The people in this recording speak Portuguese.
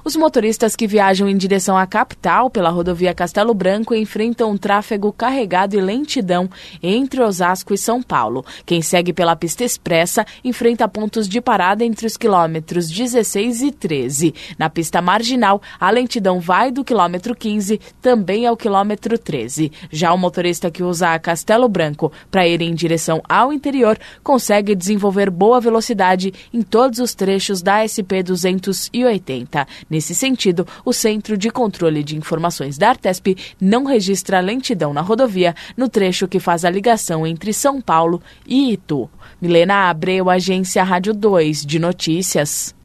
Os motoristas que viajam em direção à capital pela rodovia Castelo Branco enfrentam um tráfego carregado e lentidão entre Osasco e São Paulo. Quem segue pela pista expressa enfrenta pontos de parada entre os quilômetros 16 e 13. Na pista marginal, a lentidão vai do quilômetro 15 também ao quilômetro 13. Já o motorista que usa a Castelo Branco para ir em direção ao interior consegue desenvolver boa velocidade em todos os trechos da SP 280. Nesse sentido, o Centro de Controle de Informações da Artesp não registra lentidão na rodovia no trecho que faz a ligação entre São Paulo e Itu. Milena Abreu, Agência Rádio 2 de Notícias.